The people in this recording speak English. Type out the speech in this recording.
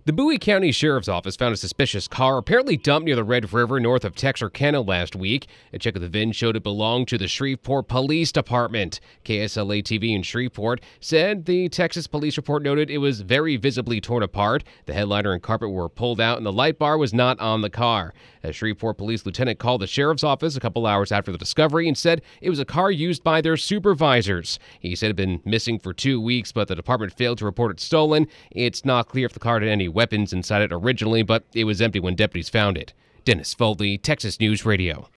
The Bowie County Sheriff's Office found a suspicious car apparently dumped near the Red River north of Texarkana last week. A check of the VIN showed it belonged to the Shreveport Police Department. KSLA TV in Shreveport said the Texas police report noted it was very visibly torn apart. The headliner and carpet were pulled out and the light bar was not on the car. A Shreveport police lieutenant called the sheriff's office a couple hours after the discovery and said it was a car used by their supervisors. He said it had been missing for 2 weeks, but the department failed to report it stolen. It's not clear if the car had any weapons inside it originally, but it was empty when deputies found it. Dennis Foley, Texas News Radio.